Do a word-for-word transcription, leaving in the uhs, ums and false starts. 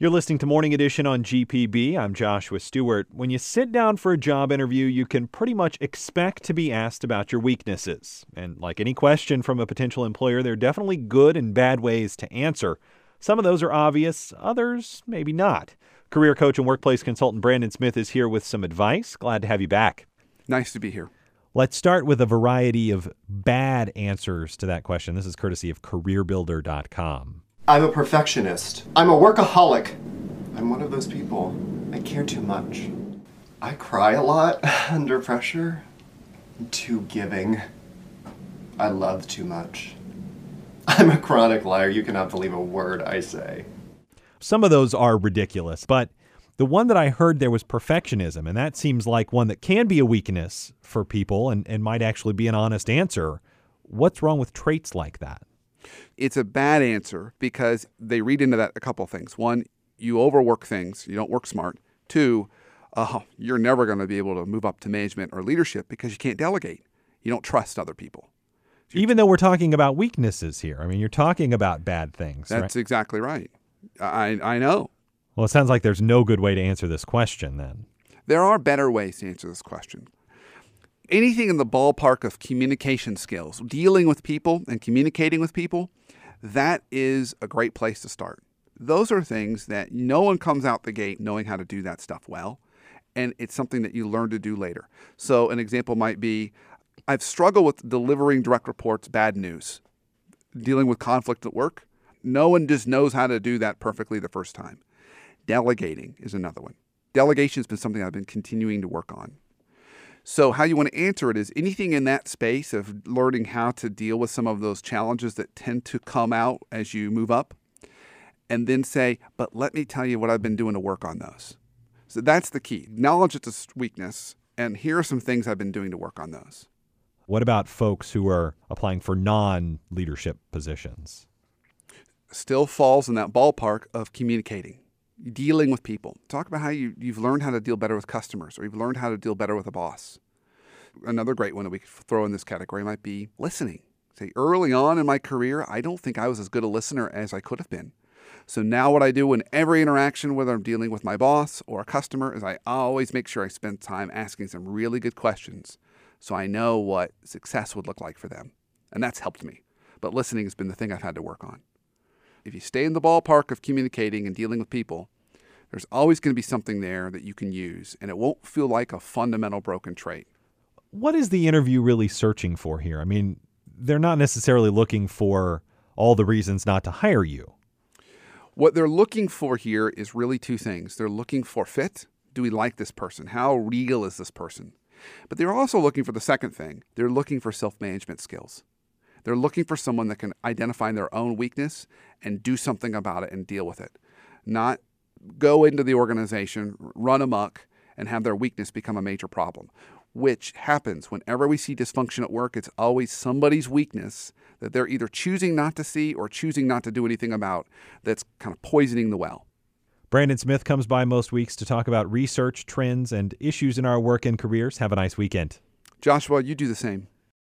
You're listening to Morning Edition on G P B. I'm Joshua Stewart. When you sit down for a job interview, you can pretty much expect to be asked about your weaknesses. And like any question from a potential employer, there are definitely good and bad ways to answer. Some of those are obvious, others maybe not. Career coach and workplace consultant Brandon Smith is here with some advice. Glad to have you back. Nice to be here. Let's start with a variety of bad answers to that question. This is courtesy of career builder dot com. I'm a perfectionist. I'm a workaholic. I'm one of those people. I care too much. I cry a lot under pressure. I'm too giving. I love too much. I'm a chronic liar. You cannot believe a word I say. Some of those are ridiculous, but the one that I heard there was perfectionism, and that seems like one that can be a weakness for people and, and might actually be an honest answer. What's wrong with traits like that? It's a bad answer because they read into that a couple of things. One, you overwork things. You don't work smart. Two, uh, you're never going to be able to move up to management or leadership because you can't delegate. You don't trust other people. So Even though we're talking about weaknesses here. I mean, you're talking about bad things. That's right? exactly right. I, I know. Well, it sounds like there's no good way to answer this question then. There are better ways to answer this question. Anything in the ballpark of communication skills, dealing with people and communicating with people, that is a great place to start. Those are things that no one comes out the gate knowing how to do that stuff well, and it's something that you learn to do later. So an example might be, I've struggled with delivering direct reports bad news, dealing with conflict at work. No one just knows how to do that perfectly the first time. Delegating is another one. Delegation has been something I've been continuing to work on. So how you want to answer it is anything in that space of learning how to deal with some of those challenges that tend to come out as you move up, and then say, but let me tell you what I've been doing to work on those. So that's the key. Acknowledge it's a weakness, and here are some things I've been doing to work on those. What about folks who are applying for non-leadership positions? Still falls in that ballpark of communicating. Dealing with people. Talk about how you, you've learned how to deal better with customers, or you've learned how to deal better with a boss. Another great one that we could throw in this category might be listening. Say, early on in my career, I don't think I was as good a listener as I could have been. So now what I do in every interaction, whether I'm dealing with my boss or a customer, is I always make sure I spend time asking some really good questions so I know what success would look like for them. And that's helped me. But listening has been the thing I've had to work on. If you stay in the ballpark of communicating and dealing with people, there's always going to be something there that you can use, and it won't feel like a fundamental broken trait. What is the interview really searching for here? I mean, they're not necessarily looking for all the reasons not to hire you. What they're looking for here is really two things. They're looking for fit. Do we like this person? How real is this person? But they're also looking for the second thing. They're looking for self-management skills. They're looking for someone that can identify their own weakness and do something about it and deal with it. Not go into the organization, run amok, and have their weakness become a major problem, which happens whenever we see dysfunction at work. It's always somebody's weakness that they're either choosing not to see or choosing not to do anything about that's kind of poisoning the well. Brandon Smith comes by most weeks to talk about research, trends, and issues in our work and careers. Have a nice weekend. Joshua, you do the same.